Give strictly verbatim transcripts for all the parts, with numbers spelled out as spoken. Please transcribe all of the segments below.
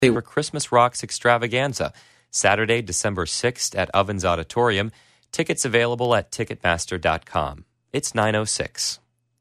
They were Christmas Rocks Extravaganza, Saturday, December sixth at Ovens Auditorium. Tickets available at Ticketmaster dot com. It's nine oh six.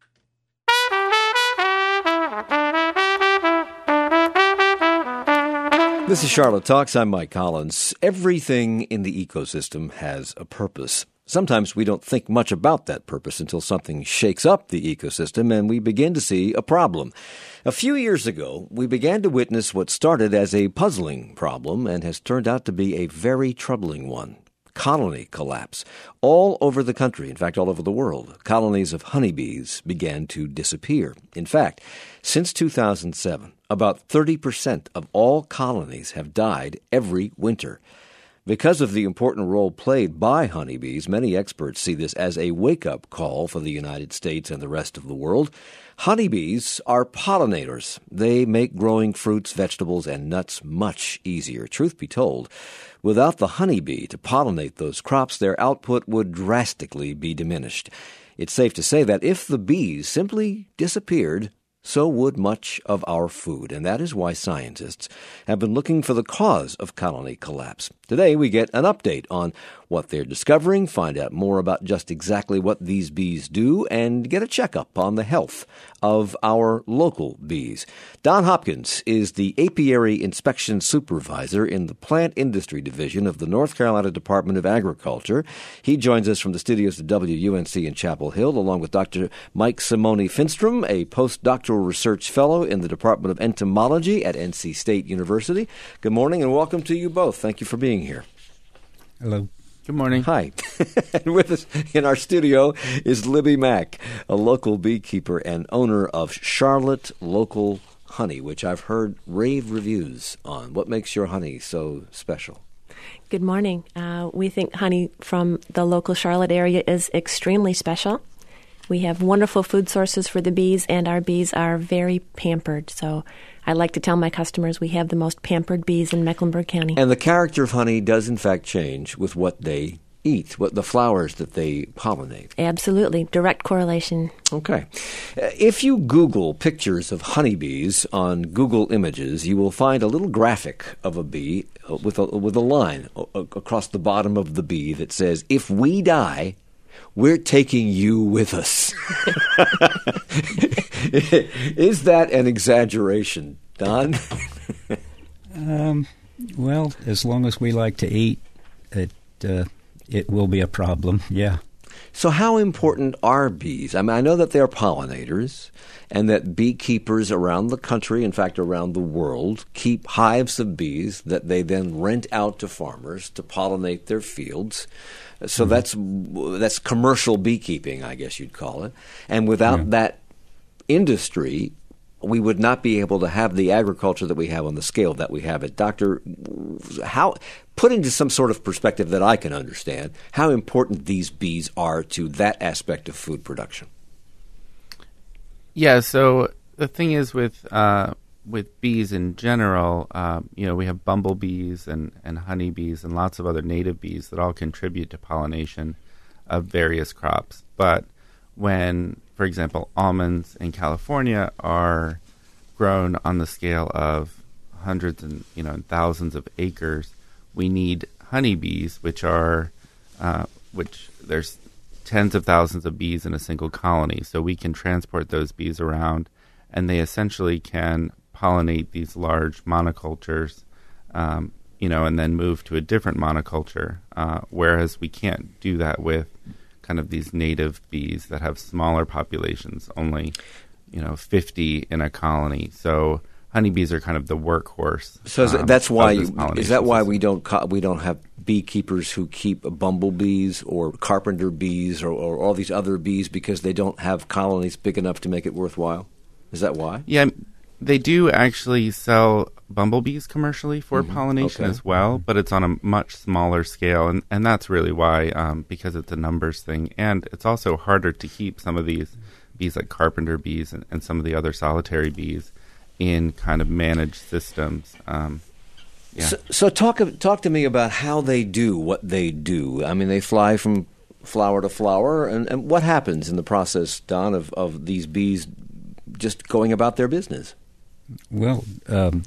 This is Charlotte Talks. I'm Mike Collins. Everything in the ecosystem has a purpose. Sometimes we don't think much about that purpose until something shakes up the ecosystem and we begin to see a problem. A few years ago, we began to witness what started as a puzzling problem and has turned out to be a very troubling one. Colony collapse. All over the country, in fact, all over the world, colonies of honeybees began to disappear. In fact, since two thousand seven, about thirty percent of all colonies have died every winter. Because of the important role played by honeybees, many experts see this as a wake-up call for the United States and the rest of the world. Honeybees are pollinators. They make growing fruits, vegetables, and nuts much easier. Truth be told, without the honeybee to pollinate those crops, their output would drastically be diminished. It's safe to say that if the bees simply disappeared, so would much of our food, and that is why scientists have been looking for the cause of colony collapse. Today, we get an update on what they're discovering, find out more about just exactly what these bees do, and get a checkup on the health of our local bees. Don Hopkins is the Apiary Inspection Supervisor in the Plant Industry Division of the North Carolina Department of Agriculture. He joins us from the studios of W U N C in Chapel Hill, along with Doctor Mike Simone Finstrom, a postdoctoral research fellow in the Department of Entomology at N C State University. Good morning and welcome to you both. Thank you for being here. Hello. Good morning. Hi. And with us in our studio is Libby Mack, a local beekeeper and owner of Charlotte Local Honey, which I've heard rave reviews on. What makes your honey so special? Good morning. Uh, we think honey from the local Charlotte area is extremely special. We have wonderful food sources for the bees, and our bees are very pampered. So I like to tell my customers we have the most pampered bees in Mecklenburg County. And the character of honey does, in fact, change with what they eat, what the flowers that they pollinate. Absolutely. Direct correlation. Okay. If you Google pictures of honeybees on Google Images, you will find a little graphic of a bee with a, with a line across the bottom of the bee that says, "If we die, we're taking you with us." Is that an exaggeration, Don? um, well, as long as we like to eat, it uh, it will be a problem, yeah. So how important are bees? I mean, I know that they're pollinators and that beekeepers around the country, in fact, around the world, keep hives of bees that they then rent out to farmers to pollinate their fields. So mm-hmm. that's that's commercial beekeeping, I guess you'd call it. And without yeah. that industry, we would not be able to have the agriculture that we have on the scale that we have it. Doctor, how, put into some sort of perspective that I can understand, how important these bees are to that aspect of food production. Yeah, so the thing is with uh, with bees in general, uh, you know, we have bumblebees and, and honeybees and lots of other native bees that all contribute to pollination of various crops. But when, for example, almonds in California are grown on the scale of hundreds and you know thousands of acres, we need honeybees, which are uh, which there's tens of thousands of bees in a single colony. So we can transport those bees around, and they essentially can pollinate these large monocultures, um, you know, and then move to a different monoculture. Uh, whereas we can't do that with kind of these native bees that have smaller populations, only, you know, fifty in a colony. So honeybees are kind of the workhorse. So um, that's why you, is that why we don't co- we don't have beekeepers who keep bumblebees or carpenter bees or, or all these other bees because they don't have colonies big enough to make it worthwhile? Is that why? Yeah, they do actually sell bumblebees commercially for mm-hmm. pollination okay. as well, but it's on a much smaller scale, and, and that's really why, um, because it's a numbers thing, and it's also harder to keep some of these bees like carpenter bees and, and some of the other solitary bees in kind of managed systems. Um, yeah. So, so talk talk to me about how they do what they do. I mean, they fly from flower to flower, and, and what happens in the process, Don, of, of these bees just going about their business? Well, um,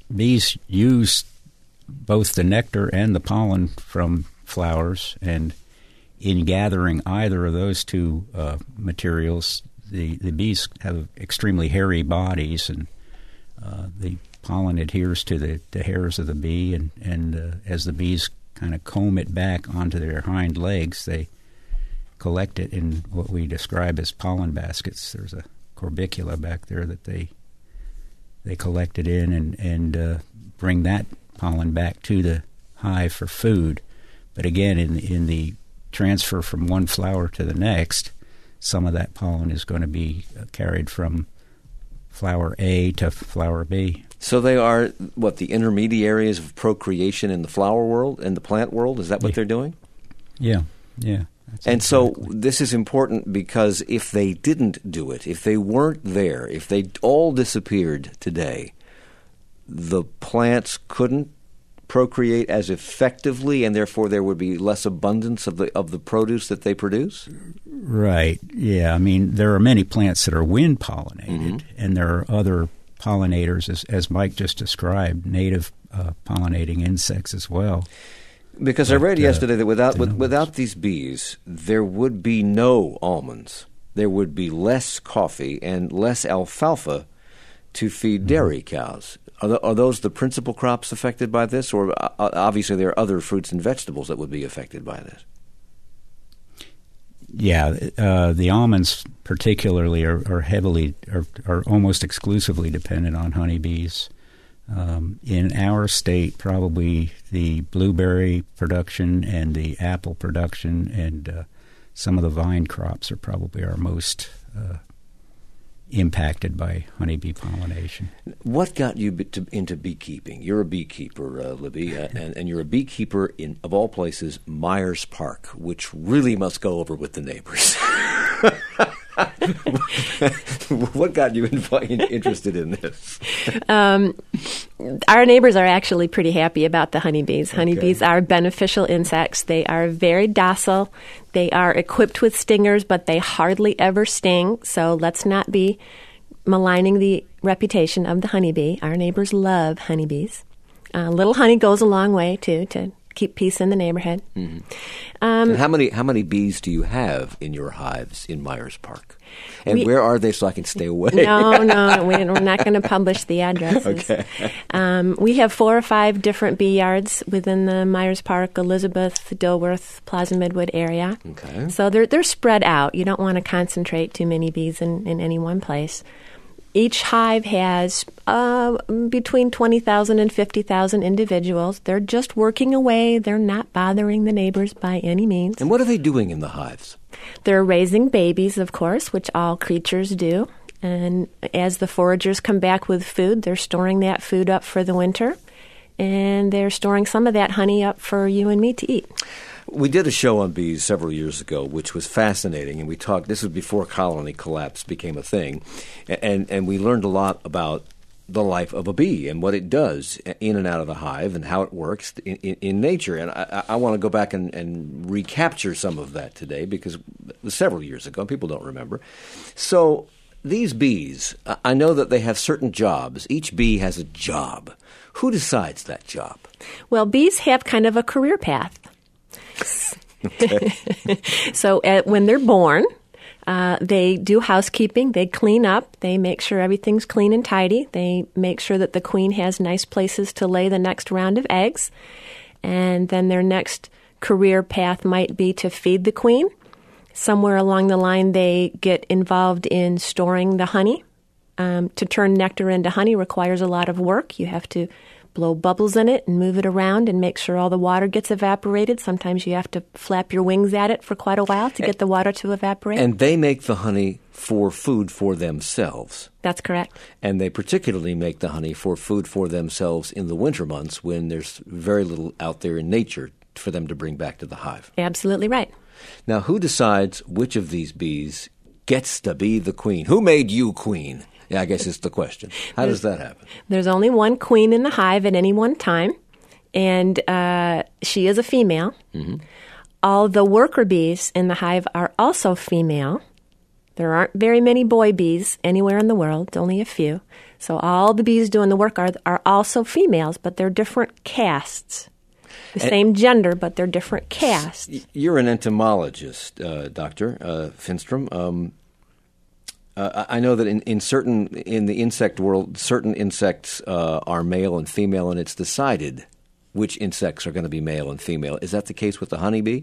bees use both the nectar and the pollen from flowers, and in gathering either of those two uh, materials, the, the bees have extremely hairy bodies, and uh, the pollen adheres to the, the hairs of the bee, and, and uh, as the bees kind of comb it back onto their hind legs, they collect it in what we describe as pollen baskets. There's a corbicula back there that they they collect it in and, and uh, bring that pollen back to the hive for food. But again, in, in the transfer from one flower to the next, some of that pollen is going to be carried from flower A to flower B. So they are, what, the intermediaries of procreation in the flower world, in the plant world? Is that what yeah. they're doing? Yeah, yeah. And exactly. so this is important because if they didn't do it, if they weren't there, if they all disappeared today, the plants couldn't procreate as effectively, and therefore there would be less abundance of the of the produce that they produce? Right, yeah. I mean, there are many plants that are wind pollinated, Mm-hmm. and there are other pollinators, as, as Mike just described, native uh, pollinating insects as well. Because but, I read uh, yesterday that without with, denotes. without these bees, there would be no almonds. There would be less coffee and less alfalfa to feed mm-hmm. dairy cows. Are, the, are those the principal crops affected by this, or uh, obviously there are other fruits and vegetables that would be affected by this? Yeah, uh, the almonds particularly are, are heavily, are, are almost exclusively dependent on honeybees. Um, in our state, probably the blueberry production and the apple production and uh, some of the vine crops are probably our most uh, impacted by honeybee pollination. What got you to, into beekeeping? You're a beekeeper, uh, Libby, uh, and, and you're a beekeeper in, of all places, Myers Park, which really must go over with the neighbors. What got you inv- interested in this? Um, our neighbors are actually pretty happy about the honeybees. Honeybees okay. are beneficial insects. They are very docile. They are equipped with stingers, but they hardly ever sting. So let's not be maligning the reputation of the honeybee. Our neighbors love honeybees. A uh, little honey goes a long way, too, to keep peace in the neighborhood. Mm-hmm. Um, and how many how many bees do you have in your hives in Myers Park? And we, where are they so I can stay away? No, no, we're not going to publish the addresses. Okay. Um, we have four or five different bee yards within the Myers Park, Elizabeth, Dilworth, Plaza Midwood area. Okay. So they're they're spread out. You don't want to concentrate too many bees in, in any one place. Each hive has uh, between twenty thousand and fifty thousand individuals. They're just working away. They're not bothering the neighbors by any means. And what are they doing in the hives? They're raising babies, of course, which all creatures do. And as the foragers come back with food, they're storing that food up for the winter. And they're storing some of that honey up for you and me to eat. We did a show on bees several years ago, which was fascinating, and we talked. This was before colony collapse became a thing, and and we learned a lot about the life of a bee and what it does in and out of the hive and how it works in, in, in nature. And I, I want to go back and, and recapture some of that today because it was several years ago. People don't remember. So these bees, I know that they have certain jobs. Each bee has a job. Who decides that job? Well, bees have kind of a career path. So uh, when they're born, uh, they do housekeeping. They clean up. They make sure everything's clean and tidy. They make sure that the queen has nice places to lay the next round of eggs. And then their next career path might be to feed the queen. Somewhere along the line, they get involved in storing the honey. Um, to turn nectar into honey requires a lot of work. You have to blow bubbles in it and move it around and make sure all the water gets evaporated. Sometimes you have to flap your wings at it for quite a while to get the water to evaporate. And they make the honey for food for themselves. That's correct. And they particularly make the honey for food for themselves in the winter months when there's very little out there in nature for them to bring back to the hive. Absolutely right. Now, who decides which of these bees gets to be the queen? Who made you queen? Yeah, I guess it's the question. How does that happen? There's only one queen in the hive at any one time, and uh, she is a female. Mm-hmm. All the worker bees in the hive are also female. There aren't very many boy bees anywhere in the world, only a few. So all the bees doing the work are are also females, but they're different castes. The and same gender, but they're different castes. You're an entomologist, uh, Doctor uh, Finnstrom. Um, uh, I know that in, in certain in the insect world, certain insects uh, are male and female, and it's decided which insects are going to be male and female. Is that the case with the honeybee?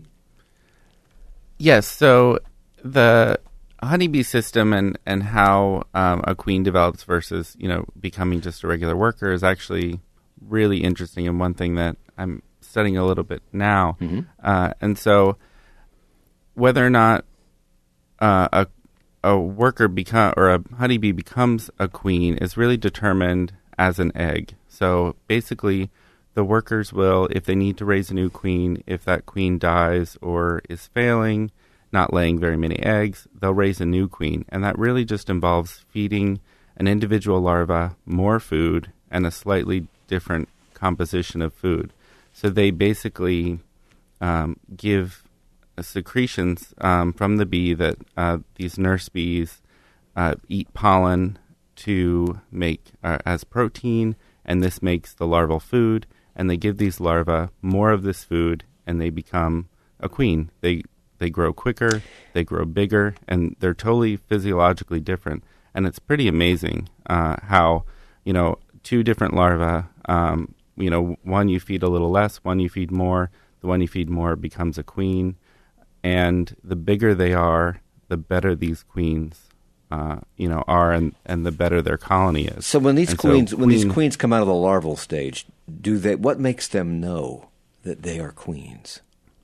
Yes. So the honeybee system and and how um, a queen develops versus you know becoming just a regular worker is actually really interesting, and one thing that I'm studying a little bit now. Mm-hmm. Uh, and so whether or not uh, a a worker become or a honeybee becomes a queen is really determined as an egg. So basically, the workers will, if they need to raise a new queen, if that queen dies or is failing, not laying very many eggs, they'll raise a new queen. And that really just involves feeding an individual larva more food and a slightly different composition of food. So they basically um, give secretions um, from the bee that uh, these nurse bees uh, eat pollen to make uh, as protein, and this makes the larval food, and they give these larvae more of this food, and they become a queen. They they grow quicker, they grow bigger, and they're totally physiologically different. And it's pretty amazing uh, how, you know, two different larvae, um, you know, one you feed a little less, one you feed more, the one you feed more becomes a queen. And the bigger they are, the better these queens, uh, you know, are, and, and the better their colony is. So when these and queens, so when queen, these queens come out of the larval stage, do they? What makes them know that they are queens?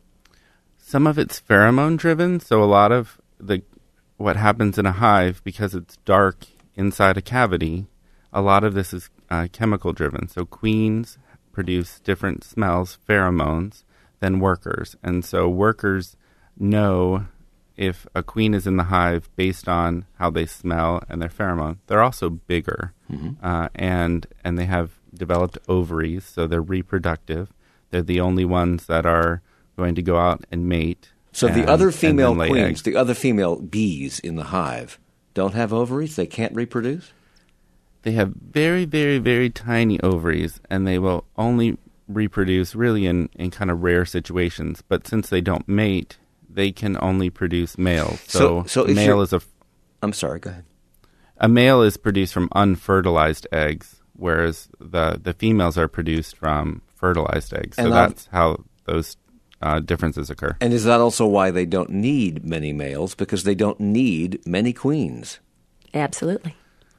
Some of it's pheromone driven. So a lot of the what happens in a hive, because it's dark inside a cavity, a lot of this is uh, chemical driven. So queens produce different smells, pheromones, than workers, and so workers know if a queen is in the hive based on how they smell and their pheromone. They're also bigger, mm-hmm. uh, and and they have developed ovaries, so they're reproductive. They're the only ones that are going to go out and mate. So and, the other female queens, eggs. the other female bees in the hive, don't have ovaries? They can't reproduce? They have very, very, very tiny ovaries, and they will only reproduce really in, in kind of rare situations. But since they don't mate, they can only produce males. So, so, so a male is a... I'm sorry, go ahead. A male is produced from unfertilized eggs, whereas the, the females are produced from fertilized eggs. So and that's how those uh, differences occur. And is that also why they don't need many males? Because they don't need many queens. Absolutely.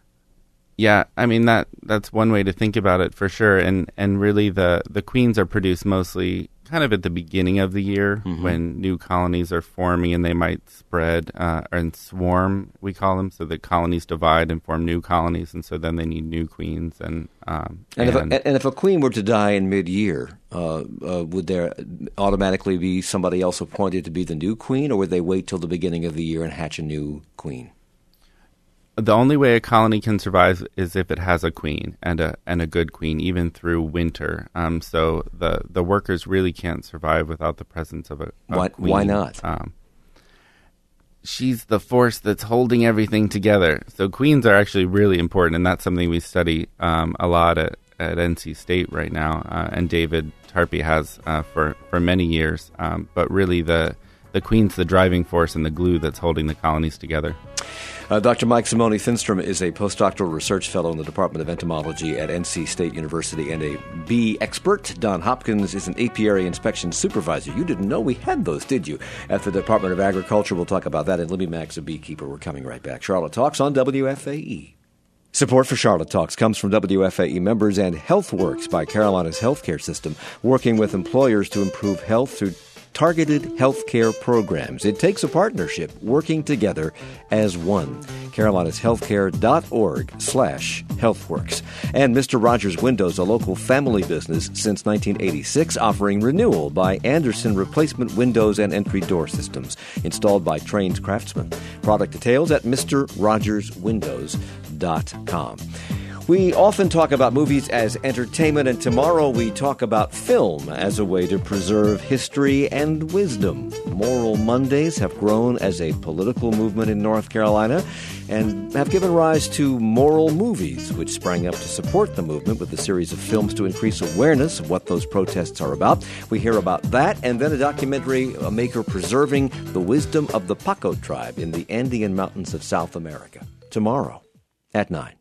Yeah, I mean, that that's one way to think about it for sure. And and really the, the queens are produced mostly kind of at the beginning of the year, mm-hmm. when new colonies are forming, and they might spread uh, and swarm, we call them, so that colonies divide and form new colonies, and so then they need new queens. And um, and, and, if a, and if a queen were to die in mid-year, uh, uh, would there automatically be somebody else appointed to be the new queen, or would they wait till the beginning of the year and hatch a new queen? The only way a colony can survive is if it has a queen, and a and a good queen, even through winter. Um, so the, the workers really can't survive without the presence of a, a why, queen. Why not? Um, she's the force that's holding everything together. So queens are actually really important, and that's something we study um, a lot at, at N C State right now, uh, and David Tarpey has uh, for, for many years. Um, but really the, the queen's the driving force and the glue that's holding the colonies together. Uh, Doctor Mike Simone Finnstrom is a postdoctoral research fellow in the Department of Entomology at N C State University and a bee expert. Don Hopkins is an apiary inspection supervisor. You didn't know we had those, did you? At the Department of Agriculture. We'll talk about that. And Libby Mack's a beekeeper. We're coming right back. Charlotte Talks on W F A E. Support for Charlotte Talks comes from W F A E members and HealthWorks by Carolina's healthcare system, working with employers to improve health through targeted healthcare programs. It takes a partnership working together as one. Carolinas Healthcare dot org slash HealthWorks. And Mister Rogers Windows, a local family business since nineteen eighty-six, offering renewal by Anderson replacement windows and entry door systems, installed by trained craftsmen. Product details at Mister Rogers Windows dot com. We often talk about movies as entertainment, and tomorrow we talk about film as a way to preserve history and wisdom. Moral Mondays have grown as a political movement in North Carolina and have given rise to moral movies, which sprang up to support the movement with a series of films to increase awareness of what those protests are about. We hear about that, and then a documentary, a maker preserving the wisdom of the Paco tribe in the Andean mountains of South America. Tomorrow at nine.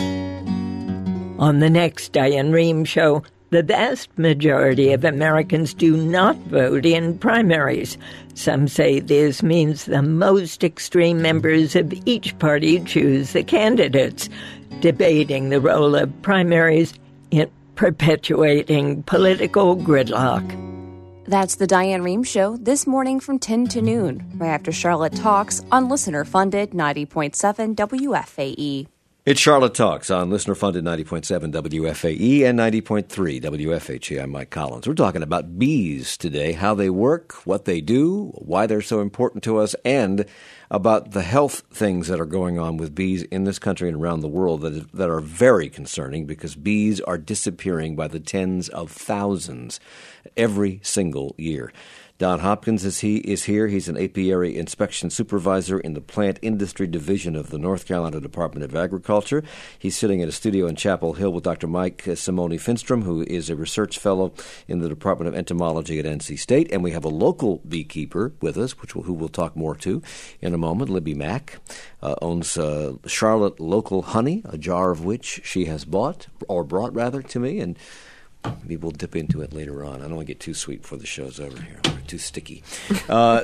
On the next Diane Rehm Show, the vast majority of Americans do not vote in primaries. Some say this means the most extreme members of each party choose the candidates, debating the role of primaries in perpetuating political gridlock. That's the Diane Rehm Show this morning from ten to noon, right after Charlotte Talks on listener-funded ninety point seven W F A E. It's Charlotte Talks on listener-funded ninety point seven W F A E and ninety point three W F H A. I'm Mike Collins. We're talking about bees today, how they work, what they do, why they're so important to us, and about the health things that are going on with bees in this country and around the world that, that are very concerning because bees are disappearing by the tens of thousands every single year. Don Hopkins is he is here. He's an apiary inspection supervisor in the plant industry division of the North Carolina Department of Agriculture. He's sitting in a studio in Chapel Hill with Doctor Mike Simone Finstrom, who is a research fellow in the Department of Entomology at N C State. And we have a local beekeeper with us, which we'll, who we'll talk more to in a moment. Libby Mack uh, owns uh, Charlotte Local Honey, a jar of which she has bought, or brought rather, to me, and maybe we'll dip into it later on. I don't want to get too sweet before the show's over here. We're too sticky. Uh,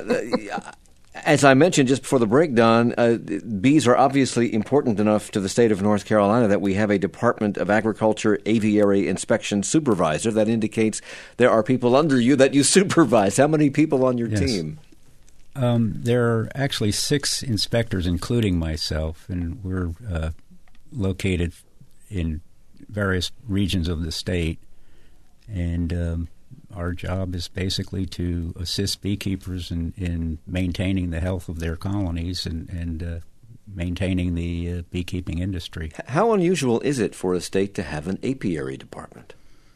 as I mentioned just before the break, Don, uh, bees are obviously important enough to the state of North Carolina that we have a Department of Agriculture aviary inspection supervisor. That indicates there are people under you that you supervise. How many people on your yes. team? Um, there are actually six inspectors, including myself, and we're uh, located in various regions of the state. And um, our job is basically to assist beekeepers in, in maintaining the health of their colonies and, and uh, maintaining the uh, beekeeping industry. How unusual is it for a state to have an apiary department?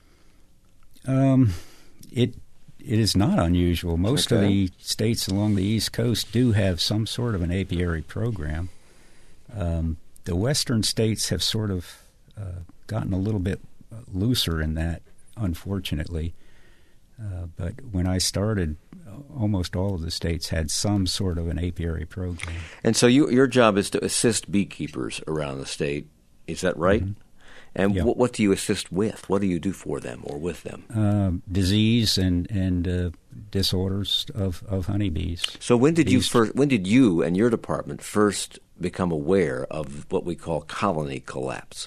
Um, it it is not unusual. Most okay. of the states along the East Coast do have some sort of an apiary program. Um, the western states have sort of uh, gotten a little bit looser in that, unfortunately. Uh, but when I started, almost all of the states had some sort of an apiary program. And so you, your job is to assist beekeepers around the state. Is that right? Mm-hmm. And yep. what, what do you assist with? What do you do for them or with them? Uh, disease and and uh, disorders of, of honeybees. So when did Bees. you first? When did you and your department first become aware of what we call colony collapse?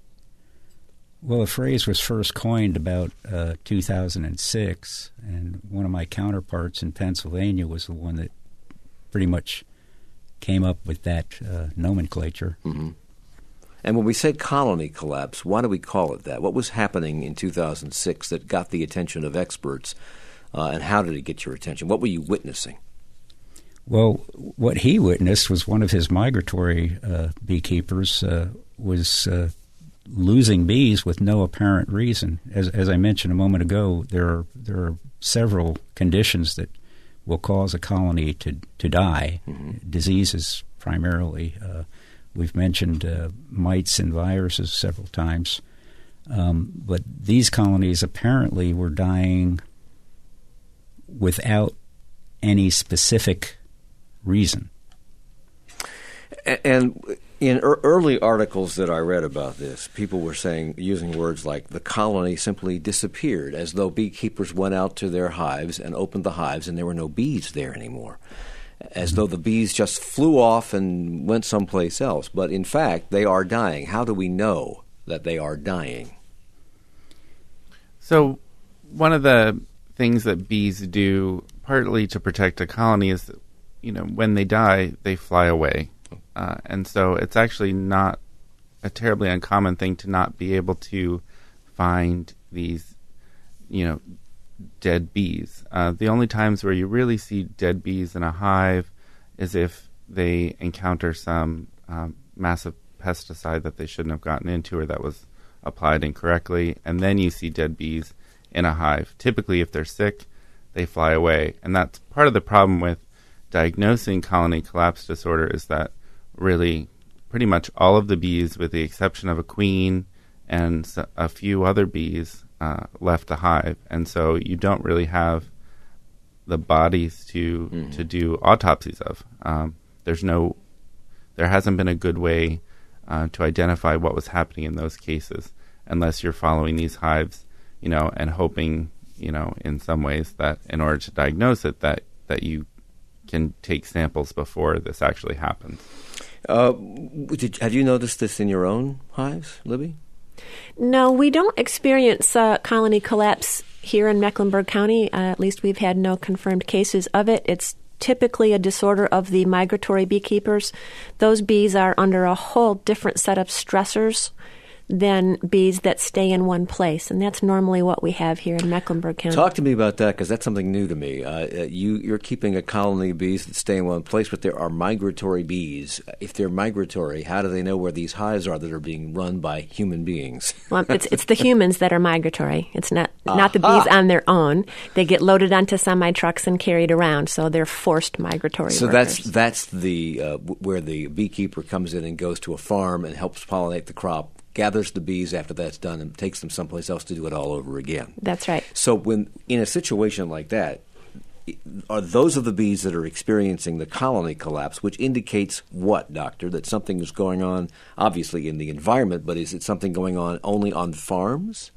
Well, the phrase was first coined about uh, two thousand six, and one of my counterparts in Pennsylvania was the one that pretty much came up with that uh, nomenclature. Mm-hmm. And when we say colony collapse, why do we call it that? What was happening in two thousand six that got the attention of experts, uh, and how did it get your attention? What were you witnessing? Well, what he witnessed was one of his migratory uh, beekeepers uh, was uh, losing bees with no apparent reason. As, as I mentioned a moment ago, there are, there are several conditions that will cause a colony to, to die, mm-hmm. diseases primarily. Uh, we've mentioned uh, mites and viruses several times. Um, but these colonies apparently were dying without any specific reason. And in early articles that I read about this, people were saying, using words like the colony simply disappeared, as though beekeepers went out to their hives and opened the hives and there were no bees there anymore, as mm-hmm. though the bees just flew off and went someplace else. But in fact, they are dying. How do we know that they are dying? So one of the things that bees do, partly to protect a colony, is that, you know, when they die, they fly away. Uh, and so it's actually not a terribly uncommon thing to not be able to find these, you know, dead bees. Uh, the only times where you really see dead bees in a hive is if they encounter some um, massive pesticide that they shouldn't have gotten into or that was applied incorrectly, and then you see dead bees in a hive. Typically, if they're sick, they fly away, and that's part of the problem with diagnosing colony collapse disorder is that really pretty much all of the bees, with the exception of a queen and a few other bees, uh, left the hive, and so you don't really have the bodies to mm. to do autopsies of. Um, there's no, there hasn't been a good way uh, to identify what was happening in those cases, unless you're following these hives, you know, and hoping, you know, in some ways that in order to diagnose it, that that you can take samples before this actually happens. Uh, did, have you noticed this in your own hives, Libby? No, we don't experience uh, colony collapse here in Mecklenburg County. Uh, at least we've had no confirmed cases of it. It's typically a disorder of the migratory beekeepers. Those bees are under a whole different set of stressors than bees that stay in one place, and that's normally what we have here in Mecklenburg County. Talk to me about that, because that's something new to me. Uh, you, you're keeping a colony of bees that stay in one place, but there are migratory bees. If they're migratory, how do they know where these hives are that are being run by human beings? Well, it's it's the humans that are migratory. It's not not the bees on their own. They get loaded onto semi trucks and carried around, so they're forced migratory. So workers. that's that's the uh, where the beekeeper comes in and goes to a farm and helps pollinate the crop, gathers the bees after that's done, and takes them someplace else to do it all over again. That's right. So when in a situation like that, are those of the bees that are experiencing the colony collapse, which indicates what, doctor? That something is going on, obviously, in the environment, but is it something going on only on farms?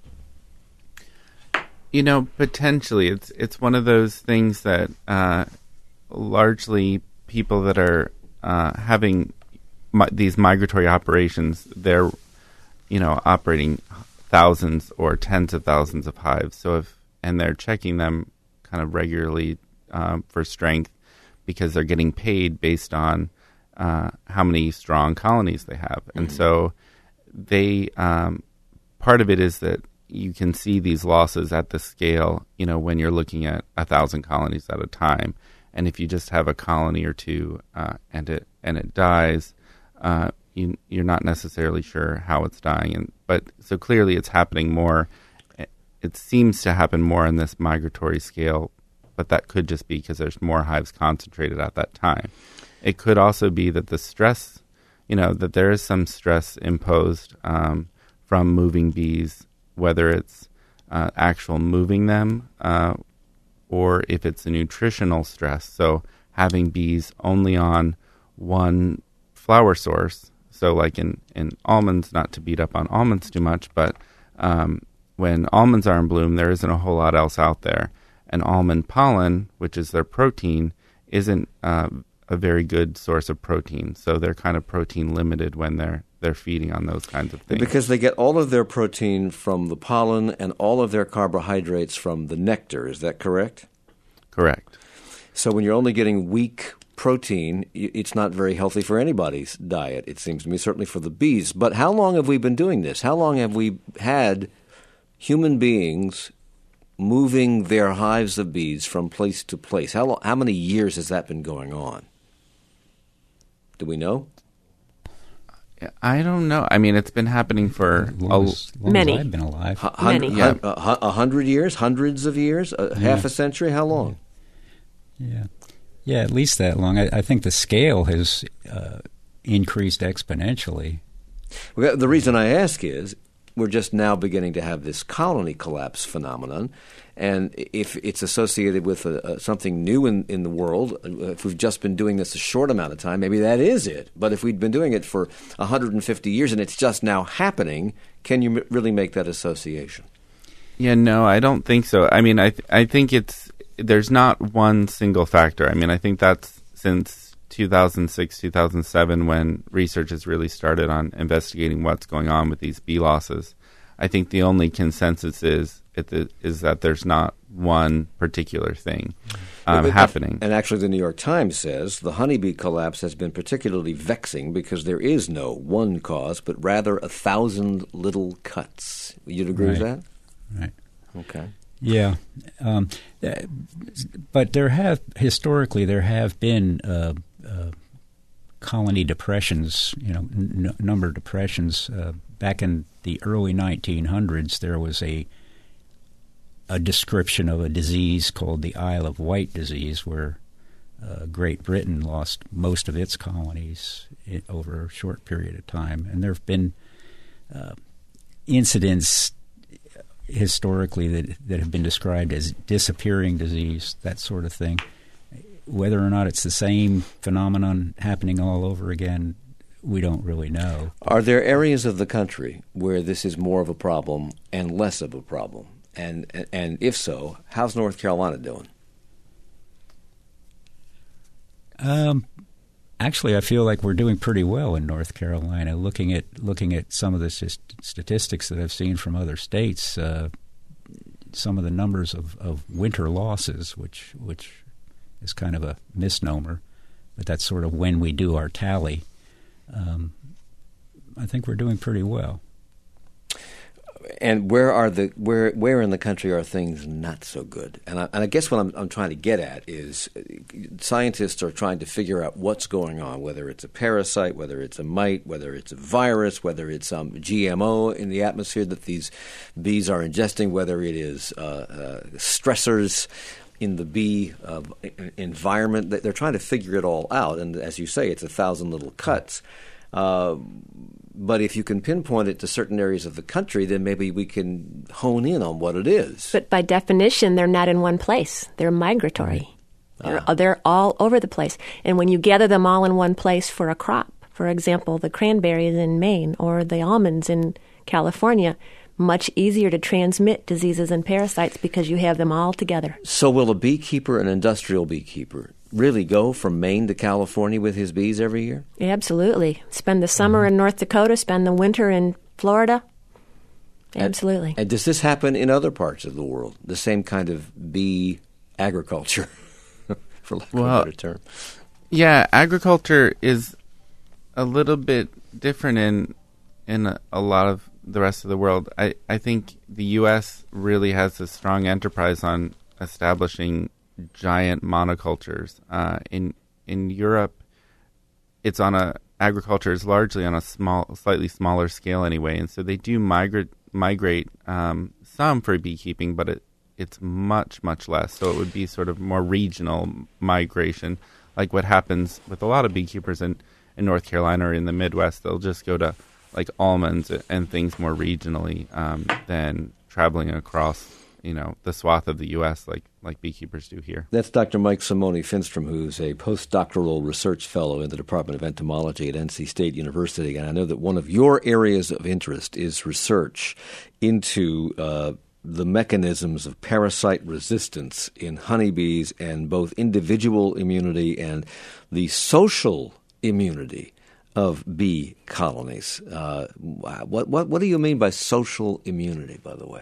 You know, potentially. It's it's one of those things that uh, largely people that are uh, having mi- these migratory operations, they're you know, operating thousands or tens of thousands of hives. So if and they're checking them kind of regularly um, for strength because they're getting paid based on uh, how many strong colonies they have. Mm-hmm. And so they um, part of it is that you can see these losses at the scale, you know, when you're looking at a thousand colonies at a time. And if you just have a colony or two uh, and it and it dies, uh, You, you're not necessarily sure how it's dying, and but so clearly it's happening more. It seems to happen more on this migratory scale, but that could just be because there's more hives concentrated at that time. It could also be that the stress, you know, that there is some stress imposed um, from moving bees, whether it's uh, actual moving them uh, or if it's a nutritional stress. So having bees only on one flower source. So like in, in almonds, not to beat up on almonds too much, but um, when almonds are in bloom, there isn't a whole lot else out there. And almond pollen, which is their protein, isn't uh, a very good source of protein. So they're kind of protein limited when they're they're feeding on those kinds of things. Because they get all of their protein from the pollen and all of their carbohydrates from the nectar. Is that correct? Correct. So when you're only getting weak protein, it's not very healthy for anybody's diet, it seems to me, certainly for the bees. But how long have we been doing this? How long have we had human beings moving their hives of bees from place to place? How long, how many years has that been going on? Do we know? I don't know. I mean, it's been happening for long as, long many. as I've been alive. H- hun- Many. hun- a, a hundred years, hundreds of years, a, Yeah. half a century. How long? Yeah, yeah, at least that long. I, I think the scale has uh, increased exponentially. Well, the reason I ask is we're just now beginning to have this colony collapse phenomenon, and if it's associated with a, a, something new in, in the world, if we've just been doing this a short amount of time, maybe that is it. But if we'd been doing it for one hundred fifty years and it's just now happening, can you m- really make that association? Yeah, no, I don't think so. I mean, I th- I think it's there's not one single factor. I mean, I think that's since two thousand six, two thousand seven, when research has really started on investigating what's going on with these bee losses. I think the only consensus is it, is that there's not one particular thing um, but, happening. And actually, the New York Times says the honeybee collapse has been particularly vexing because there is no one cause, but rather a thousand little cuts. You'd agree Right. with that? Right. Okay. Yeah, um, but there have historically there have been uh, uh, colony depressions, you know, n- number of depressions. Uh, back in the early nineteen hundreds, there was a a description of a disease called the Isle of Wight disease, where uh, Great Britain lost most of its colonies in, over a short period of time. And there have been uh, incidents historically that that have been described as disappearing disease, that sort of thing. Whether or not it's the same phenomenon happening all over again, we don't really know. Are there areas of the country where this is more of a problem and less of a problem? And and if so, how's North Carolina doing? Um, actually, I feel like we're doing pretty well in North Carolina. Looking at looking at some of the st- statistics that I've seen from other states, uh, some of the numbers of, of winter losses, which which is kind of a misnomer, but that's sort of when we do our tally. Um, I think we're doing pretty well. And where are the where where in the country are things not so good? And I, and I guess what I'm I'm trying to get at is uh, scientists are trying to figure out what's going on, whether it's a parasite, whether it's a mite, whether it's a virus, whether it's some um, G M O in the atmosphere that these bees are ingesting, whether it is uh, uh, stressors in the bee uh, environment. They're trying to figure it all out. And as you say, it's a thousand little cuts. Uh, But if you can pinpoint it to certain areas of the country, then maybe we can hone in on what it is. But by definition, they're not in one place. They're migratory. They're, Ah. they're all over the place. And when you gather them all in one place for a crop, for example, the cranberries in Maine or the almonds in California, much easier to transmit diseases and parasites because you have them all together. So will a beekeeper, an industrial beekeeper, really go from Maine to California with his bees every year? Absolutely. Spend the summer in North Dakota, spend the winter in Florida. Absolutely. And, and does this happen in other parts of the world? The same kind of bee agriculture, for lack of Well, a better term. Yeah, agriculture is a little bit different in in a, a lot of the rest of the world. I, I think the U S really has a strong enterprise on establishing giant monocultures. Uh, in in Europe, it's on a agriculture is largely on a small, slightly smaller scale anyway, and so they do migrate migrate um, some for beekeeping, but it it's much much less. So it would be sort of more regional migration, like what happens with a lot of beekeepers in in North Carolina or in the Midwest. They'll just go to like almonds and things more regionally um, than traveling across, you know, the swath of the U S like like beekeepers do here. That's Doctor Mike Simone Finstrom, who's a postdoctoral research fellow in the Department of Entomology at N C State University. And I know that one of your areas of interest is research into uh, the mechanisms of parasite resistance in honeybees, and both individual immunity and the social immunity of bee colonies. Uh, what, what, what do you mean by social immunity, by the way?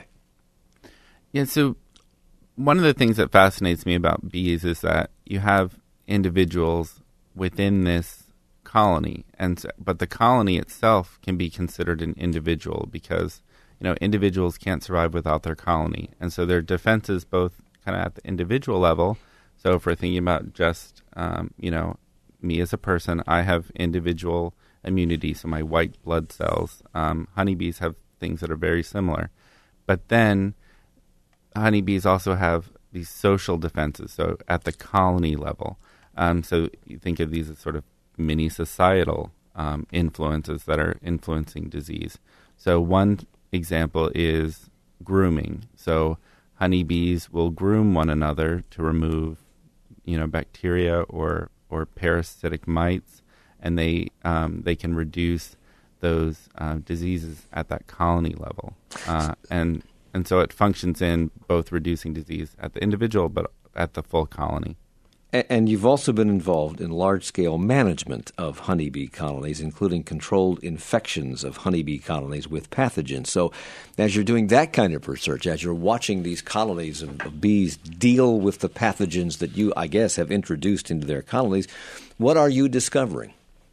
Yeah, so one of the things that fascinates me about bees is that you have individuals within this colony, and so, but the colony itself can be considered an individual because, you know, individuals can't survive without their colony. And so their defenses both kind of at the individual level. So if we're thinking about just, um, you know, me as a person, I have individual immunity, so my white blood cells. Um, honeybees have things that are very similar. But then honeybees also have these social defenses, so at the colony level. Um, so you think of these as sort of mini societal um, influences that are influencing disease. So one example is grooming. So honeybees will groom one another to remove, you know, bacteria or or parasitic mites, and they um, they can reduce those uh, diseases at that colony level, uh, and and so it functions in both reducing disease at the individual, but at the full colony. And you've also been involved in large-scale management of honeybee colonies, including controlled infections of honeybee colonies with pathogens. So as you're doing that kind of research, as you're watching these colonies of, of bees deal with the pathogens that you, I guess, have introduced into their colonies, what are you discovering?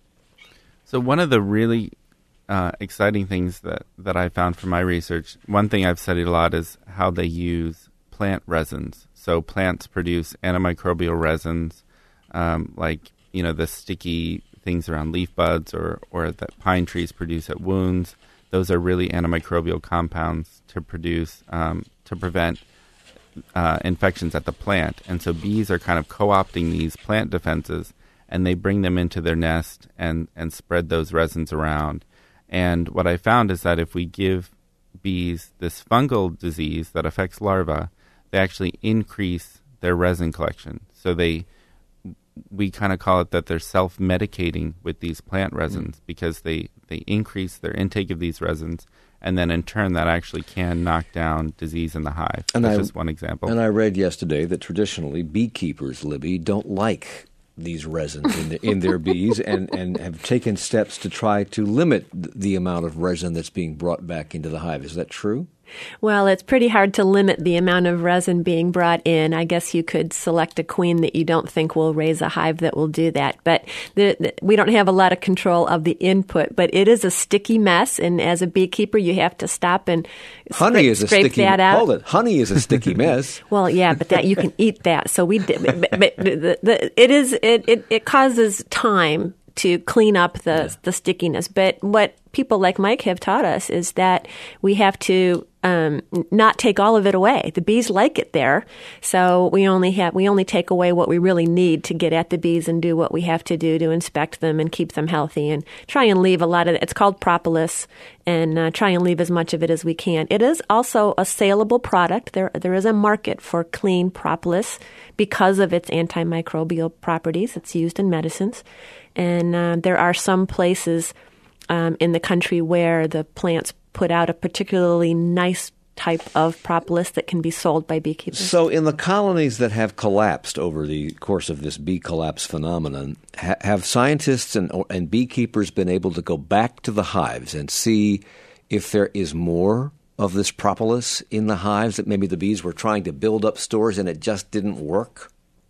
So one of the really uh, exciting things that, that I found from my research, one thing I've studied a lot is how they use plant resins. So plants produce antimicrobial resins, um, like, you know, the sticky things around leaf buds or, or that pine trees produce at wounds. Those are really antimicrobial compounds to produce, um, to prevent uh, infections at the plant. And so bees are kind of co-opting these plant defenses, and they bring them into their nest and, and spread those resins around. And what I found is that if we give bees this fungal disease that affects larvae, they actually increase their resin collection. So they, we kind of call it that they're self-medicating with these plant resins, mm. because they, they increase their intake of these resins, and then in turn that actually can knock down disease in the hive. And That's I, just one example. And I read yesterday that traditionally beekeepers, Libby, don't like these resins in, the, in their bees and, and have taken steps to try to limit the amount of resin that's being brought back into the hive. Is that true? Well, it's pretty hard to limit the amount of resin being brought in. I guess you could select a queen that you don't think will raise a hive that will do that. But the, the, we don't have a lot of control of the input. But it is a sticky mess, and as a beekeeper, you have to stop and honey scrape, is a scrape sticky, that out. Hold it. Honey is a sticky mess. Well, yeah, but that you can eat that. So we did. But, but the, the, it is it, it, it causes time to clean up the yeah. the stickiness. But what people like Mike have taught us is that we have to um, not take all of it away. The bees like it there, so we only have we only take away what we really need to get at the bees and do what we have to do to inspect them and keep them healthy, and try and leave a lot of it. It's called propolis, and uh, try and leave as much of it as we can. It is also a saleable product. There there is a market for clean propolis because of its antimicrobial properties. It's used in medicines, and uh, there are some places Um, in the country where the plants put out a particularly nice type of propolis that can be sold by beekeepers. So in the colonies that have collapsed over the course of this bee collapse phenomenon, ha- have scientists and, and beekeepers been able to go back to the hives and see if there is more of this propolis in the hives, that maybe the bees were trying to build up stores and it just didn't work?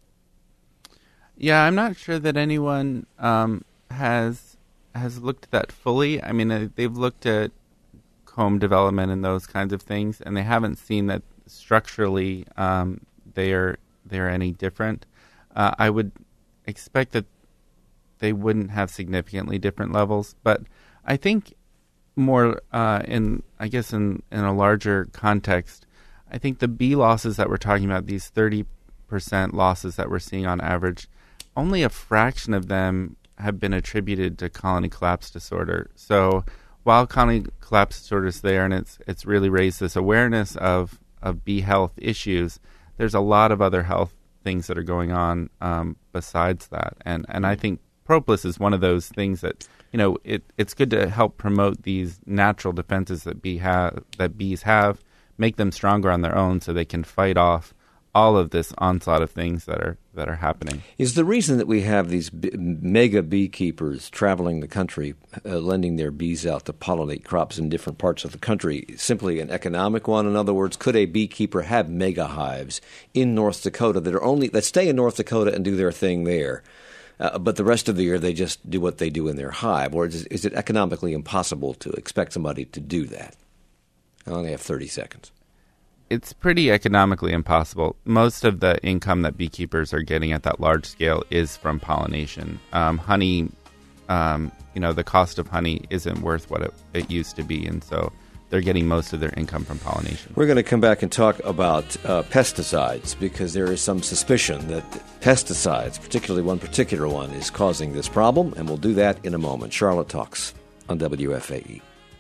Yeah, I'm not sure that anyone um, has... has looked at that fully. I mean, they've looked at comb development and those kinds of things, and they haven't seen that structurally um, they are they're any different. Uh, I would expect that they wouldn't have significantly different levels, but I think more uh, in, I guess, in, in a larger context, I think the bee losses that we're talking about, these thirty percent losses that we're seeing on average, only a fraction of them have been attributed to colony collapse disorder. So while colony collapse disorder is there and it's it's really raised this awareness of, of bee health issues, there's a lot of other health things that are going on um, besides that. And and I think propolis is one of those things that, you know, it, it's good to help promote these natural defenses that bee have, that bees have, make them stronger on their own so they can fight off all of this onslaught of things that are that are happening. Is the reason that we have these b- mega beekeepers traveling the country, uh, lending their bees out to pollinate crops in different parts of the country, simply an economic one? In other words, could a beekeeper have mega hives in North Dakota that are only that stay in North Dakota and do their thing there, uh, but the rest of the year they just do what they do in their hive? Or is, is it economically impossible to expect somebody to do that? I only have thirty seconds. It's pretty economically impossible. Most of the income that beekeepers are getting at that large scale is from pollination. Um, honey, um, you know, the cost of honey isn't worth what it, it used to be, and so they're getting most of their income from pollination. We're going to come back and talk about uh, pesticides, because there is some suspicion that pesticides, particularly one particular one, is causing this problem, and we'll do that in a moment. Charlotte Talks on W F A E.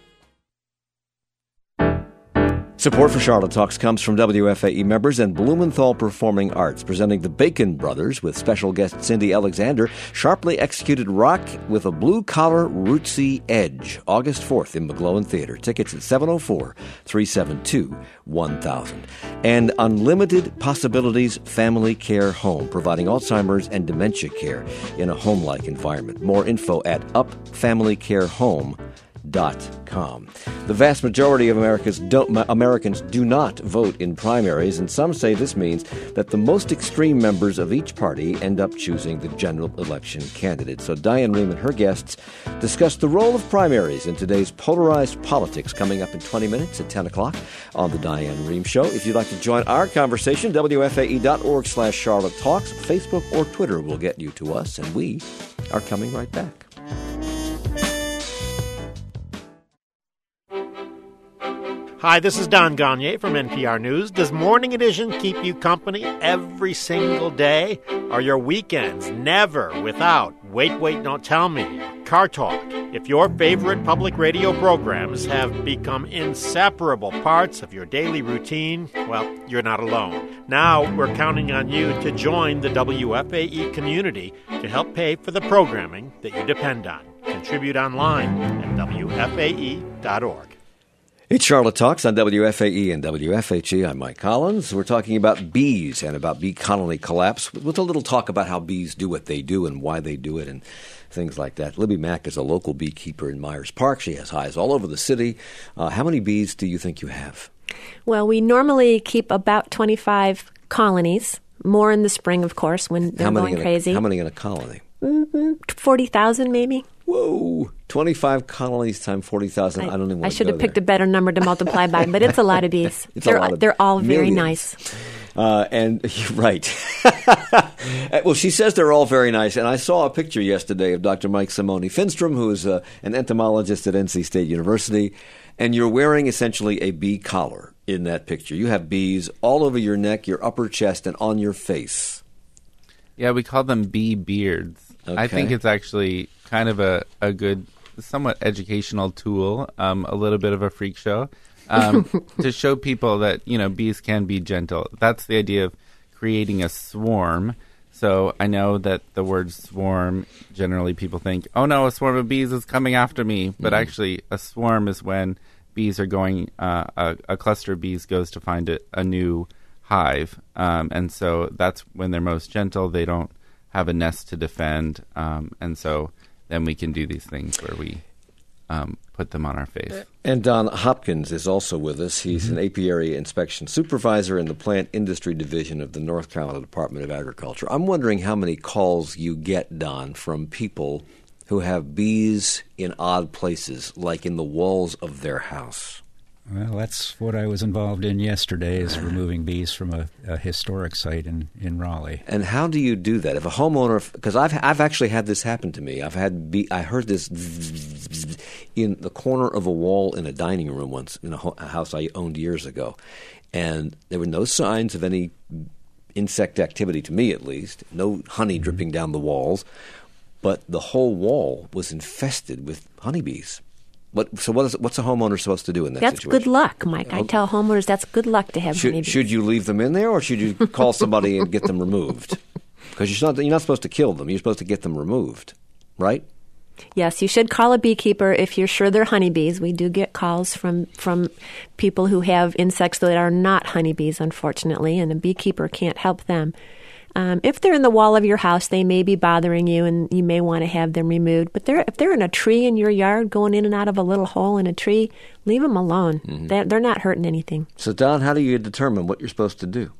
Support for Charlotte Talks comes from W F A E members and Blumenthal Performing Arts, presenting the Bacon Brothers with special guest Cindy Alexander, sharply executed rock with a blue-collar rootsy edge, August fourth in McGlowan Theater. Tickets at seven oh four, three seven two, one thousand. And Unlimited Possibilities Family Care Home, providing Alzheimer's and dementia care in a home-like environment. More info at up family care home dot com. The vast majority of Americans don't, Americans do not vote in primaries, and some say this means that the most extreme members of each party end up choosing the general election candidate. So Diane Rehm and her guests discuss the role of primaries in today's polarized politics, coming up in twenty minutes at ten o'clock on the Diane Rehm Show. If you'd like to join our conversation, W F A E dot org slash Charlotte Talks, Facebook or Twitter will get you to us, and we are coming right back. Hi, this is Don Gagné from N P R News. Does Morning Edition keep you company every single day? Are your weekends never without Wait, Wait, Don't Tell Me, Car Talk? If your favorite public radio programs have become inseparable parts of your daily routine, well, you're not alone. Now we're counting on you to join the W F A E community to help pay for the programming that you depend on. Contribute online at W F A E dot org. It's Charlotte Talks on W F A E and W F H E. I'm Mike Collins. We're talking about bees and about bee colony collapse with a little talk about how bees do what they do and why they do it and things like that. Libby Mack is a local beekeeper in Myers Park. She has hives all over the city. Uh, how many bees do you think you have? Well, we normally keep about twenty-five colonies, more in the spring, of course, when they're going a, crazy. How many in a colony? Mm-hmm, forty thousand maybe. Whoa, twenty-five colonies times forty thousand. I, I don't even want I to should go have picked there. a better number to multiply by, but it's a lot of bees. It's they're, a lot of they're all very millions. nice. Uh, and you're right. Well, she says they're all very nice. And I saw a picture yesterday of Doctor Mike Simone Finstrom, who is uh, an entomologist at N C State University. And you're wearing essentially a bee collar in that picture. You have bees all over your neck, your upper chest, and on your face. Yeah, we call them bee beards. Okay. I think it's actually kind of a, a good, somewhat educational tool, um, a little bit of a freak show, um, to show people that, you know, bees can be gentle. That's the idea of creating a swarm. So I know that the word swarm, generally people think, oh no, a swarm of bees is coming after me. But mm-hmm. actually, a swarm is when bees are going, uh, a, a cluster of bees goes to find a, a new hive. Um, and so that's when they're most gentle. They don't have a nest to defend, um, and so then we can do these things where we um, put them on our face. And Don Hopkins is also with us. He's mm-hmm. an apiary inspection supervisor in the plant industry division of the North Carolina Department of Agriculture. I'm wondering how many calls you get, Don, from people who have bees in odd places, like in the walls of their house. Well, that's what I was involved in yesterday, is removing bees from a, a historic site in, in Raleigh. And how do you do that? If a homeowner, because I've I've actually had this happen to me. I've had bee, I heard this in the corner of a wall in a dining room once in a, ho- a house I owned years ago, and there were no signs of any insect activity, to me at least, no honey mm-hmm. dripping down the walls, but the whole wall was infested with honeybees. What, so what is, what's a homeowner supposed to do in that that's situation? That's good luck, Mike. I tell homeowners that's good luck to have should, honeybees. Should you leave them in there, or should you call somebody and get them removed? Because you're not, you're not supposed to kill them. You're supposed to get them removed, right? Yes, you should call a beekeeper if you're sure they're honeybees. We do get calls from, from people who have insects that are not honeybees, unfortunately, and a beekeeper can't help them. Um, if they're in the wall of your house, they may be bothering you, and you may want to have them removed. But they're, if they're in a tree in your yard, going in and out of a little hole in a tree, leave them alone. Mm-hmm. They're, they're not hurting anything. So, Don, how do you determine what you're supposed to do?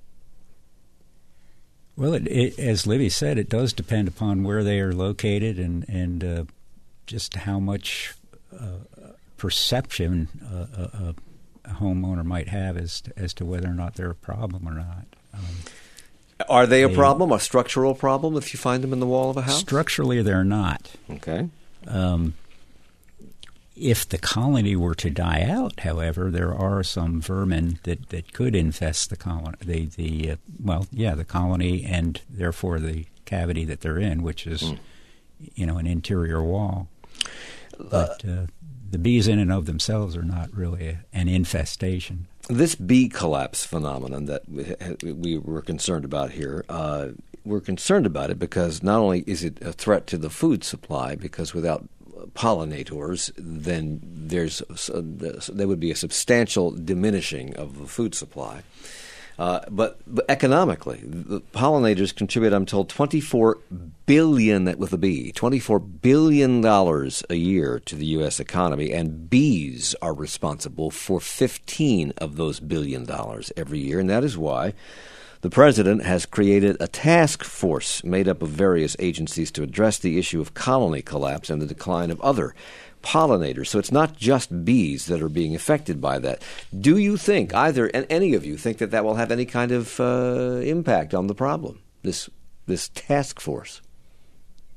Well, it, it, as Libby said, it does depend upon where they are located and, and uh, just how much uh, perception uh, a, a homeowner might have as to, as to whether or not they're a problem or not. Um, Are they a they, problem, a structural problem, if you find them in the wall of a house? Structurally, they're not. Okay. Um, if the colony were to die out, however, there are some vermin that, that could infest the colony. The, the uh, well, yeah, the colony, and therefore the cavity that they're in, which is, mm. you know, an interior wall. But uh, the bees in and of themselves are not really a, an infestation. This bee collapse phenomenon that we were concerned about here, uh, we're concerned about it because not only is it a threat to the food supply, because without pollinators, then there's uh, there would be a substantial diminishing of the food supply. Uh, but, but economically, the pollinators contribute, I'm told, twenty-four billion dollars with a B, twenty-four billion dollars a year to the U S economy, and bees are responsible for fifteen of those billion dollars every year, and that is why the president has created a task force made up of various agencies to address the issue of colony collapse and the decline of other pollinators. So it's not just bees that are being affected by that. Do you think, either, and any of you, think that that will have any kind of uh, impact on the problem, this this task force?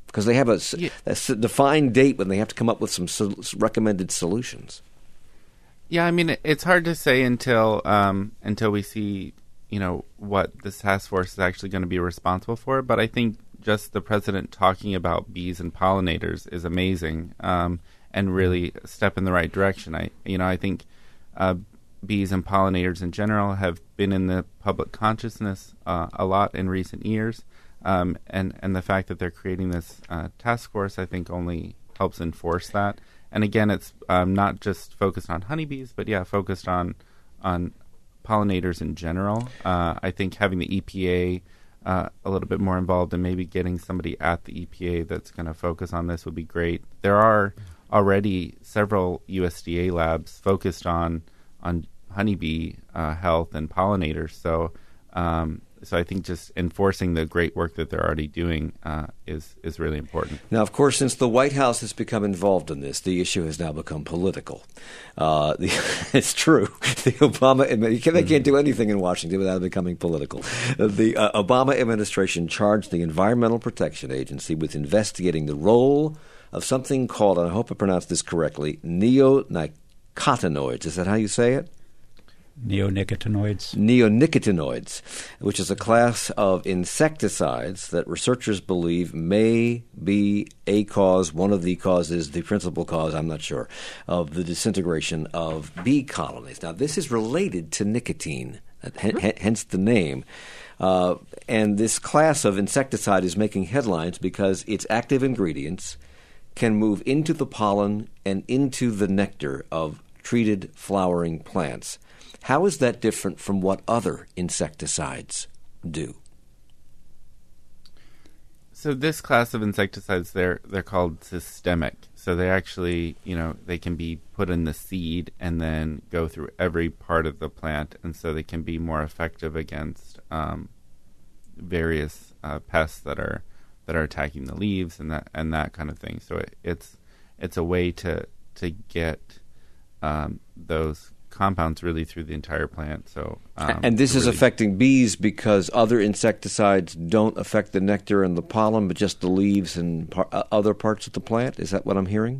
Because they have a, Yeah. a s- defined date when they have to come up with some sol- recommended solutions. Yeah, I mean, it- it's hard to say until um, until we see, you know, what this task force is actually going to be responsible for. But I think just the president talking about bees and pollinators is amazing, um, and really a step in the right direction. I, you know, I think uh, bees and pollinators in general have been in the public consciousness uh, a lot in recent years, um, and and the fact that they're creating this uh, task force, I think, only helps enforce that. And again, it's um, not just focused on honeybees, but yeah, focused on on pollinators in general. Uh, I think having the E P A uh, a little bit more involved and maybe getting somebody at the E P A that's going to focus on this would be great. There are already several U S D A labs focused on on honeybee uh, health and pollinators. So, um, so I think just enforcing the great work that they're already doing uh, is is really important. Now, of course, since the White House has become involved in this, the issue has now become political. Uh, the, it's true. The Obama they can't do anything in Washington without it becoming political. The uh, Obama administration charged the Environmental Protection Agency with investigating the role of something called, and I hope I pronounced this correctly, neonicotinoids. Is that how you say it? Neonicotinoids. Neonicotinoids, which is a class of insecticides that researchers believe may be a cause, one of the causes, the principal cause, I'm not sure, of the disintegration of bee colonies. Now, this is related to nicotine, h- hence the name. Uh, and this class of insecticide is making headlines because its active ingredients can move into the pollen and into the nectar of treated flowering plants. How is that different from what other insecticides do? So this class of insecticides, they're they're called systemic. So they actually, you know, they can be put in the seed and then go through every part of the plant, and so they can be more effective against um, various uh, pests that are that are attacking the leaves and that and that kind of thing. So it, it's it's a way to to get um, those compounds really through the entire plant. So, um, and this is really affecting bees because other insecticides don't affect the nectar and the pollen, but just the leaves and par- uh, other parts of the plant. Is that what I'm hearing?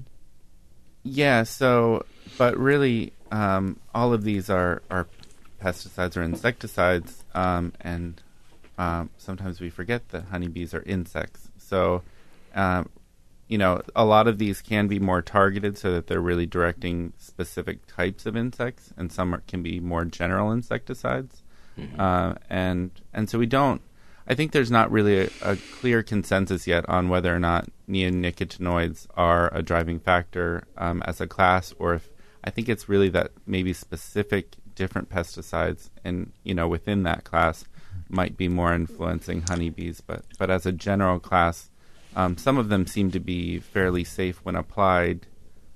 Yeah. So, but really, um, all of these are are pesticides or insecticides, um, and um, sometimes we forget that honeybees are insects. So, um, you know, a lot of these can be more targeted so that they're really directing specific types of insects, and some are, can be more general insecticides. Mm-hmm. Uh, and and so we don't, I think there's not really a, a clear consensus yet on whether or not neonicotinoids are a driving factor um, as a class, or if, I think it's really that maybe specific different pesticides and, you know, within that class might be more influencing honeybees. But, but as a general class, Um, some of them seem to be fairly safe when applied,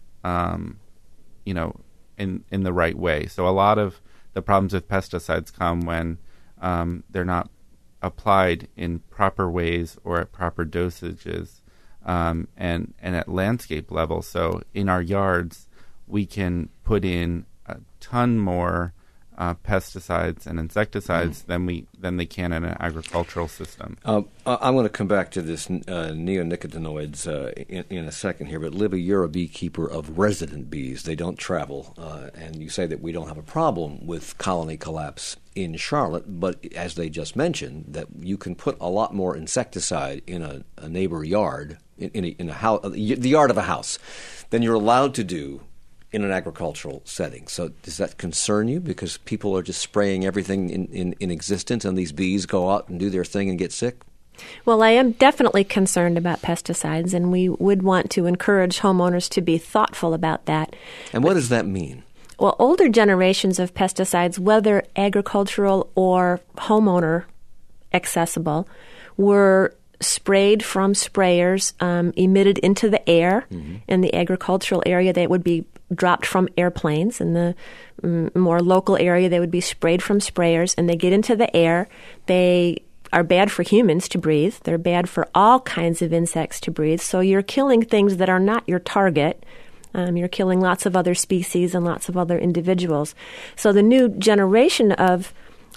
um, you know, in in the right way. So a lot of the problems with pesticides come when um, they're not applied in proper ways or at proper dosages, um, and and at landscape level. So in our yards, we can put in a ton more Uh, pesticides and insecticides mm. than we than they can in an agricultural system. Uh, I'm going to come back to this uh, neonicotinoids uh, in, in a second here, but Libby, you're a beekeeper of resident bees. They don't travel, uh, and you say that we don't have a problem with colony collapse in Charlotte, but as they just mentioned, that you can put a lot more insecticide in a, a neighbor yard, in, in, a, in a house, the yard of a house, than you're allowed to do in an agricultural setting. So does that concern you because people are just spraying everything in, in, in existence and these bees go out and do their thing and get sick? Well, I am definitely concerned about pesticides, and we would want to encourage homeowners to be thoughtful about that. And what does that mean? Well, older generations of pesticides, whether agricultural or homeowner accessible, were sprayed from sprayers, um, emitted into the air. Mm-hmm. In the agricultural area, they would be dropped from airplanes. In the um, more local area, they would be sprayed from sprayers, and they get into the air. They are bad for humans to breathe. They're bad for all kinds of insects to breathe. So you're killing things that are not your target. Um, you're killing lots of other species and lots of other individuals. So the new generation of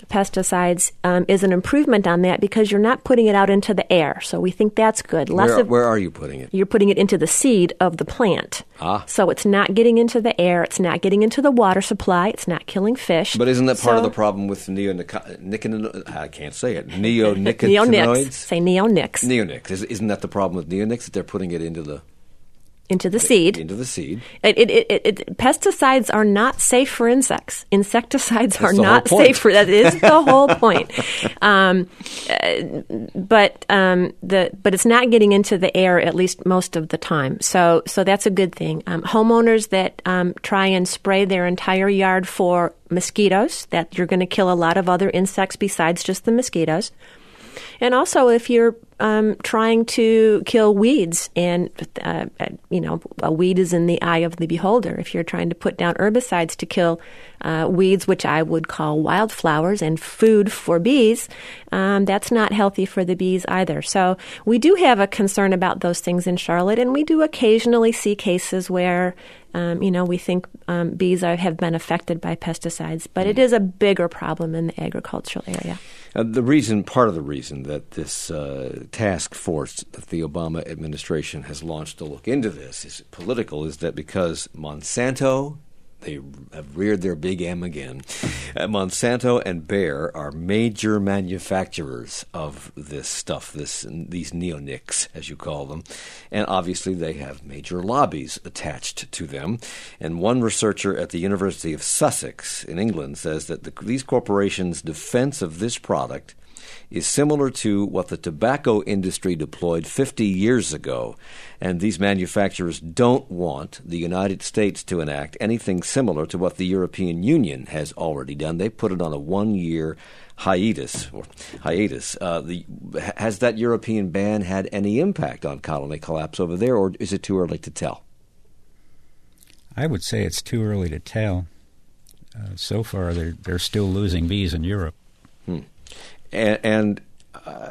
pesticides um, is an improvement on that because you're not putting it out into the air. So we think that's good. Less where, of, where are you putting it? You're putting it into the seed of the plant. Ah. So it's not getting into the air. It's not getting into the water supply. It's not killing fish. But isn't that part so, of the problem with neonicotinoids? I can't say it. Neonicotinoids? Neonics. Say neonics. Neonics. Is, isn't that the problem with neonics, that they're putting it into the... Into the seed. Into the seed. It, it, it, it, pesticides are not safe for insects. Insecticides That's are the not whole point. safe for that. Is the whole point. Um, uh, but um, the but it's not getting into the air at least most of the time. So so that's a good thing. Um, homeowners that um, try and spray their entire yard for mosquitoes, that you're going to kill a lot of other insects besides just the mosquitoes. And also, if you're um, trying to kill weeds, and uh, you know, a weed is in the eye of the beholder. If you're trying to put down herbicides to kill uh, weeds, which I would call wildflowers and food for bees, um, that's not healthy for the bees either. So we do have a concern about those things in Charlotte, and we do occasionally see cases where Um, you know, we think um, bees are, have been affected by pesticides, but it is a bigger problem in the agricultural area. Uh, the reason, part of the reason that this uh, task force that the Obama administration has launched to look into this is political, is that because Monsanto, they have reared their big M again. Uh, Monsanto and Bayer are major manufacturers of this stuff, this these neonics, as you call them. And obviously they have major lobbies attached to them. And one researcher at the University of Sussex in England says that the, these corporations' defense of this product is similar to what the tobacco industry deployed fifty years ago. And these manufacturers don't want the United States to enact anything similar to what the European Union has already done. They put it on a one-year hiatus. Or hiatus. Uh, the, has that European ban had any impact on colony collapse over there, or is it too early to tell? I would say it's too early to tell. Uh, so far, they're, they're still losing bees in Europe. Hmm. And, and uh,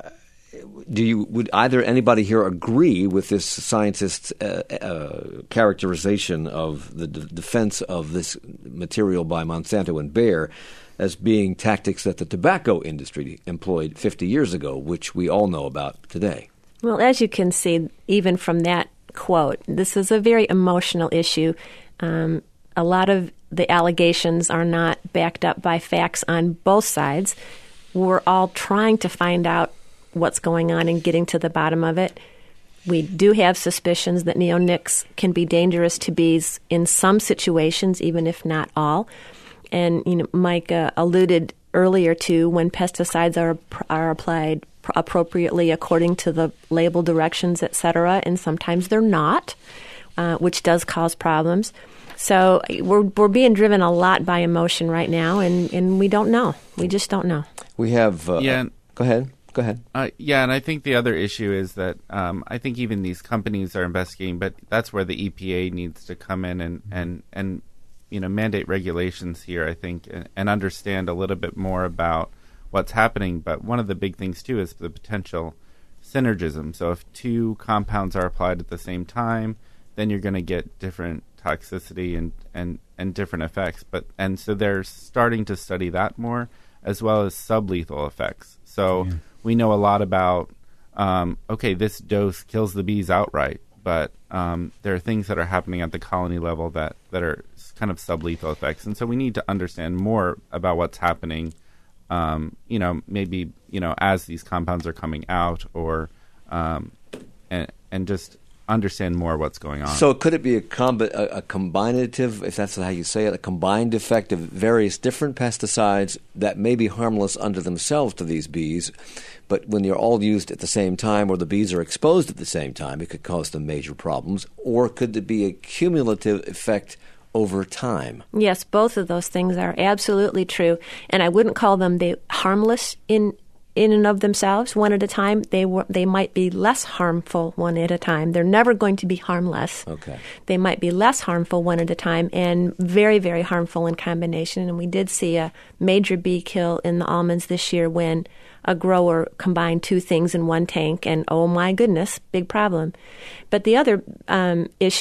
do you would either anybody here agree with this scientist's uh, uh, characterization of the d- defense of this material by Monsanto and Bayer as being tactics that the tobacco industry employed fifty years ago, which we all know about today? Well, as you can see, even from that quote, this is a very emotional issue. Um, a lot of the allegations are not backed up by facts on both sides. We're all trying to find out what's going on and getting to the bottom of it. We do have suspicions that neonics can be dangerous to bees in some situations, even if not all. And you know, Mike uh, alluded earlier to when pesticides are are applied pr- appropriately according to the label directions, et cetera, and sometimes they're not, uh, which does cause problems. So we're we're being driven a lot by emotion right now, and, and we don't know. We just don't know. We have... Uh, yeah. Go ahead. Go ahead. Uh, yeah, and I think the other issue is that um, I think even these companies are investigating, but that's where the E P A needs to come in and, and, and you know, mandate regulations here, I think, and, and understand a little bit more about what's happening. But one of the big things, too, is the potential synergism. So if two compounds are applied at the same time, then you're going to get different toxicity and, and, and different effects. But and so they're starting to study that more, as well as sublethal effects. So yeah. we know a lot about, um, okay, this dose kills the bees outright, but um, there are things that are happening at the colony level that, that are kind of sublethal effects. And so we need to understand more about what's happening, um, you know, maybe, you know, as these compounds are coming out, or um, and, and just understand more what's going on. So could it be a, combi- a, a combinative, if that's how you say it, a combined effect of various different pesticides that may be harmless unto themselves to these bees, but when they're all used at the same time or the bees are exposed at the same time, it could cause them major problems? Or could it be a cumulative effect over time? Yes, both of those things are absolutely true. And I wouldn't call them they harmless in in and of themselves, one at a time. They were, they might be less harmful one at a time. They're never going to be harmless. Okay. They might be less harmful one at a time and very, very harmful in combination. And we did see a major bee kill in the almonds this year when a grower combined two things in one tank, and oh my goodness, big problem. But the other um, issue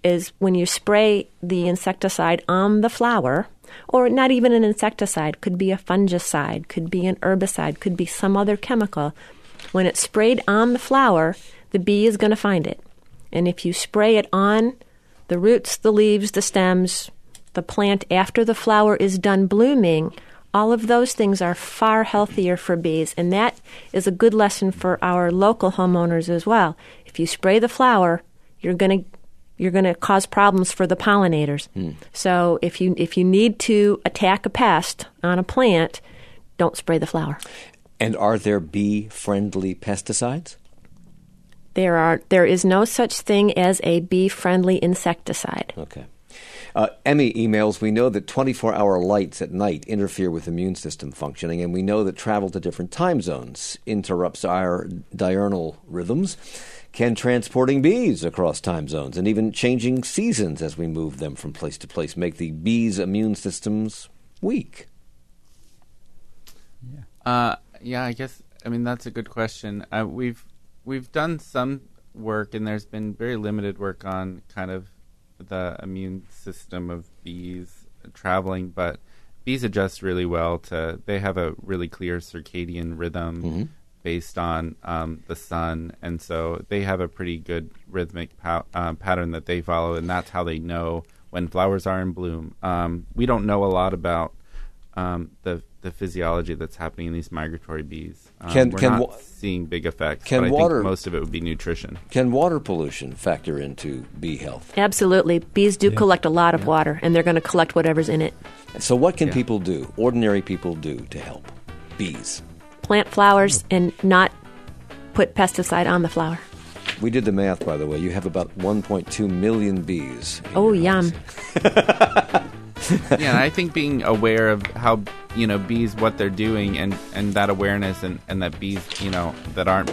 is when you spray the insecticide on the flower, or not even an insecticide, could be a fungicide, could be an herbicide, could be some other chemical. When it's sprayed on the flower, the bee is going to find it. And if you spray it on the roots, the leaves, the stems, the plant after the flower is done blooming, all of those things are far healthier for bees. And that is a good lesson for our local homeowners as well. If you spray the flower, you're going to you're going to cause problems for the pollinators. Hmm. So if you if you need to attack a pest on a plant, don't spray the flower. And are there bee-friendly pesticides? There are. There is no such thing as a bee-friendly insecticide. Okay. Uh, Emmy emails, we know that twenty-four hour lights at night interfere with immune system functioning, and we know that travel to different time zones interrupts our diurnal rhythms. Can transporting bees across time zones and even changing seasons as we move them from place to place make the bees' immune systems weak? Yeah, uh, yeah. I guess. I mean, that's a good question. Uh, we've we've done some work, and there's been very limited work on kind of the immune system of bees traveling, but bees adjust really well to. They have a really clear circadian rhythm. Mm-hmm. Based on um, the sun, and so they have a pretty good rhythmic pa- uh, pattern that they follow, and that's how they know when flowers are in bloom. Um, we don't know a lot about um, the the physiology that's happening in these migratory bees. Um, can, we're can not wa- seeing big effects, can but I water, think most of it would be nutrition. Can water pollution factor into bee health? Absolutely. Bees do yeah. collect a lot of yeah. water, and they're going to collect whatever's in it. So what can yeah. people do, ordinary people do, to help bees? Plant flowers and not put pesticide on the flower. We did the math, by the way. You have about one point two million bees. Oh, yum. Yeah, I think being aware of how, you know, bees, what they're doing, and, and that awareness, and, and that bees, you know, that aren't